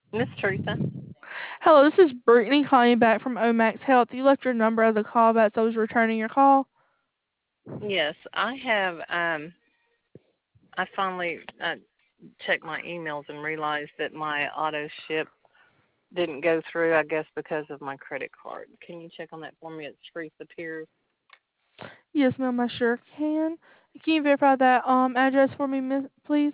Miss Teresa. Hello, this is Brittany calling back from Omax Health. You left your number as a callback, so I was returning your call. Yes, I finally checked my emails and realized that my auto ship didn't go through, I guess because of my credit card. Can you check on that for me? It's Teresa Pierce. Yes, ma'am, I sure can. Can you verify that address for me, miss, please?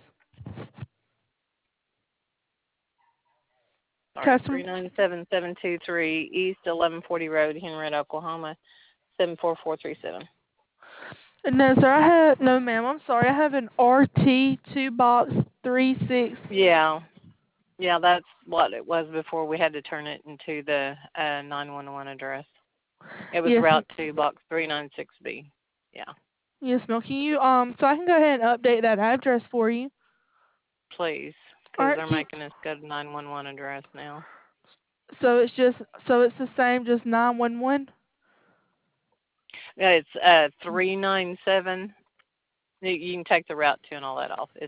Sorry, Customer. 397-723 East 1140 Road, Henrietta, Oklahoma, 74437. No, sir, I have no, ma'am. I'm sorry. I have an RT two box 36. Yeah, yeah, that's what it was before we had to turn it into the 911 address. It was Yes, Route 2, Box 396B. Yeah, yes, ma'am. Can you so I can go ahead and update that address for you. please, All because right. they're making us go to 911 address now. So it's just so it's the same, just 911. Yeah, it's 397. You can take the Route 2 and all that off. It's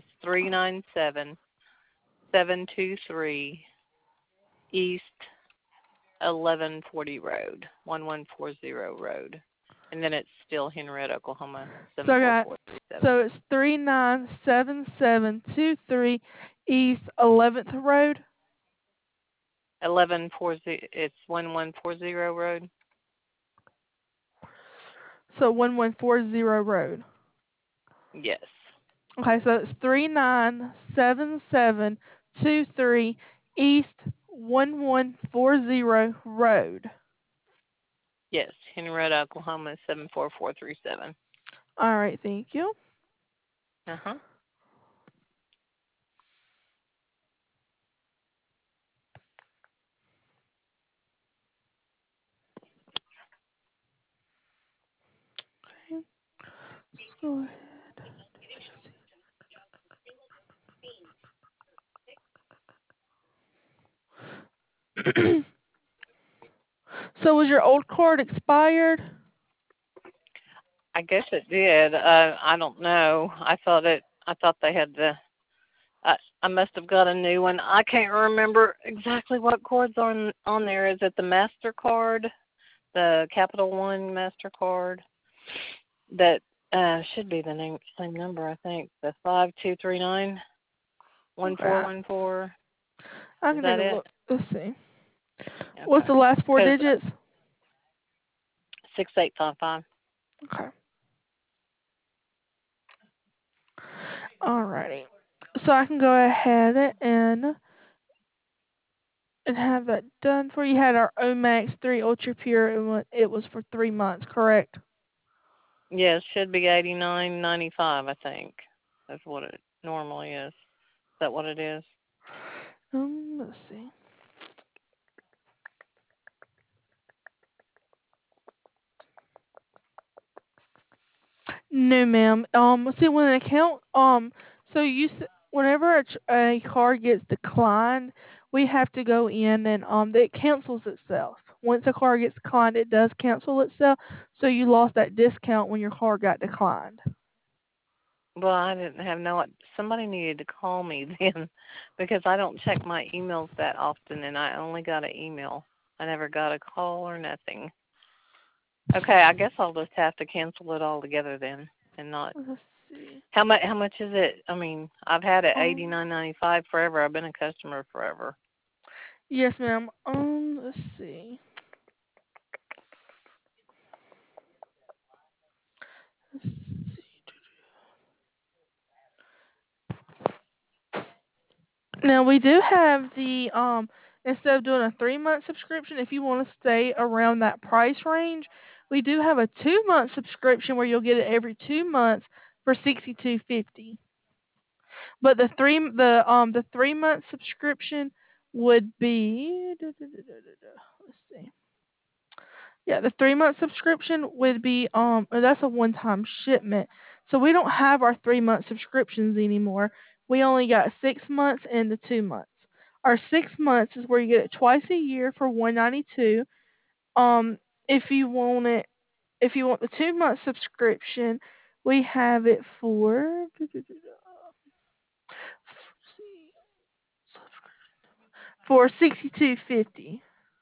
397-723 East 1140 Road, 1140 Road. And then it's still Henrietta, Oklahoma, So I got 74437. so it's 397723 East 11th Road. 1140, it's 1140 Road. So 1140 Road. Yes. Okay, so it's 397723 East 1140 Road. Yes, Henrietta, Oklahoma, 74437. All right, thank you. Uh-huh. Okay, let's go ahead. So was your old card expired? I guess it did. I don't know. I thought they had the I I must have got a new one. I can't remember exactly what card's on there. Is it the Mastercard, the Capital One Mastercard? That should be the same number. I think the 5239-1414. Okay, I Is can take that a it? look. Let's see. What's Okay. the last four Because digits? 6855. Okay. Alrighty. So I can go ahead and have that done for you. You had our Omax 3 Ultra Pure, and it was for 3 months, correct? Yes, should be 89.95. I think that's what it normally is. Is that what it is? Let's see. No, ma'am. See, when an account, so whenever a card gets declined, we have to go in and it cancels itself. Once a card gets declined, it does cancel itself. So you lost that discount when your card got declined. Well, I didn't have no. Somebody needed to call me then, because I don't check my emails that often, and I only got an email. I never got a call or nothing. Okay, I guess I'll just have to cancel it all together then, and not. Let's see. How much? How much is it? I mean, I've had it Um, 89.95 forever. I've been a customer forever. yes, ma'am. Let's see. Let's see. Now we do have the instead of doing a 3 month subscription, if you want to stay around that price range, we do have a 2 month subscription where you'll get it every 2 months for $62.50. But the 3 month subscription would be let's see. Yeah, the 3 month subscription would be that's a one time shipment. So we don't have our 3 month subscriptions anymore. We only got 6 months and the 2 months. Our 6 months is where you get it twice a year for $192. Um, if you want it, if you want the 2 month subscription, we have it for $62.50.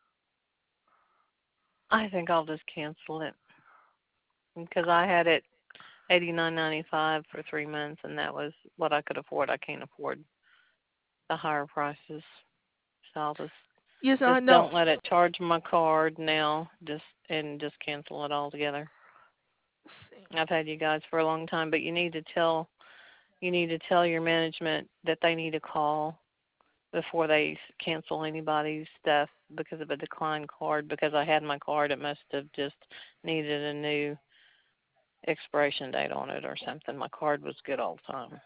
I think I'll just cancel it because I had it 89.95 for 3 months, and that was what I could afford. I can't afford the higher prices, so I'll Yes, I just know. don't let it charge my card now. Just cancel it altogether. I've had you guys for a long time, but you need to tell your management that they need to call before they cancel anybody's stuff because of a declined card. Because I had my card, it must have just needed a new expiration date on it or something. My card was good all the time.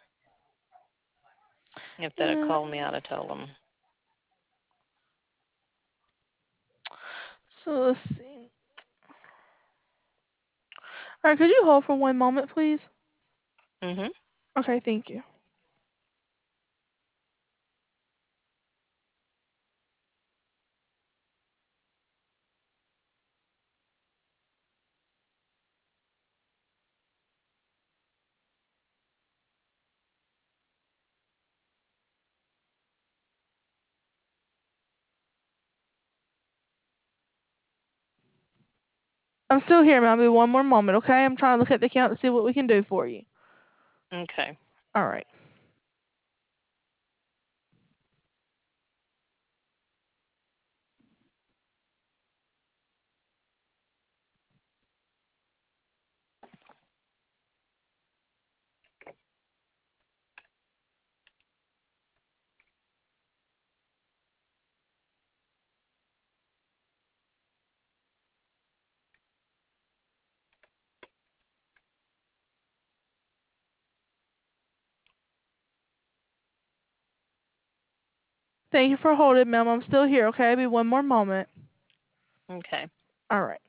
If they'd have Yeah. called me, I'd have told them. So let's see. All right, could you hold for one moment, please? Mhm. Okay, thank you. I'm still here, ma'am. Be one more moment, okay? I'm trying to look at the account to see what we can do for you. Okay. All right. Thank you for holding, ma'am. I'm still here, okay? Be one more moment. Okay. All right.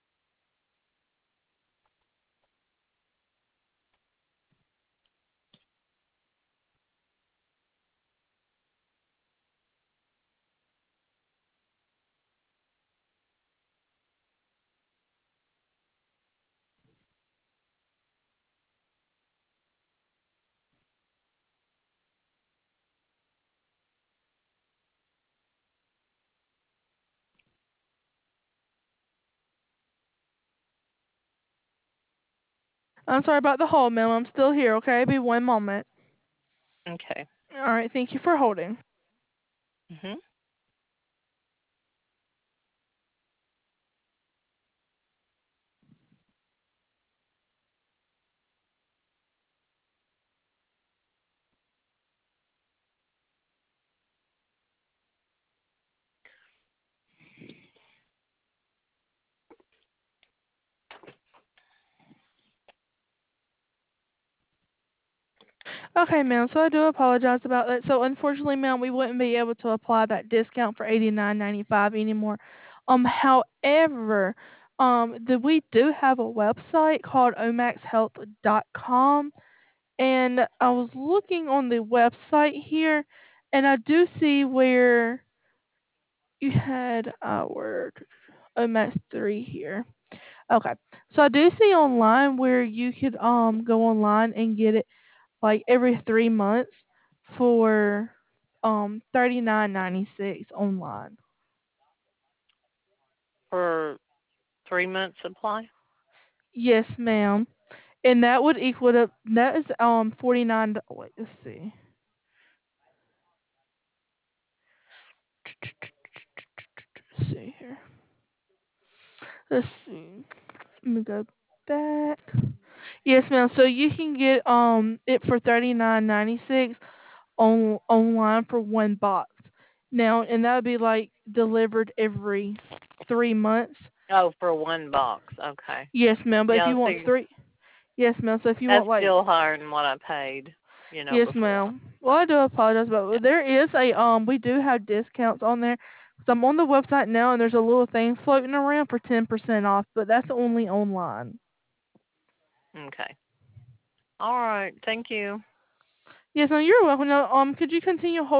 I'm sorry about the hold, ma'am. I'm still here, okay? Be one moment. Okay. All right. Thank you for holding. Mhm. Okay, ma'am. So I do apologize about that. So unfortunately, ma'am, we wouldn't be able to apply that discount for 89.95 anymore. However, we do have a website called omaxhealth.com, and I was looking on the website here, and I do see where you had our Omax 3 here. Okay, so I do see online where you could go online and get it like every 3 months for 39.96 online. For 3 months supply. Yes, ma'am. And that would equal to that is 49. Wait, let's see. Let's see here. Let's see. Let me go back. Yes, ma'am. So you can get it for 39.96 online for one box. Now, and that would be like delivered every 3 months. Oh, for one box. Okay. Yes, ma'am. But if Yeah. you want See, three, yes, ma'am. So if you that's want like, still higher than what I paid. yes, Before. ma'am. So. Well, I do apologize, but Yeah. there is a we do have discounts on there. So I'm on the website now, and there's a little thing floating around for 10% off, but that's only online. Okay. All right. Thank you. Yes, ma'am. You're welcome. Now, could you continue holding?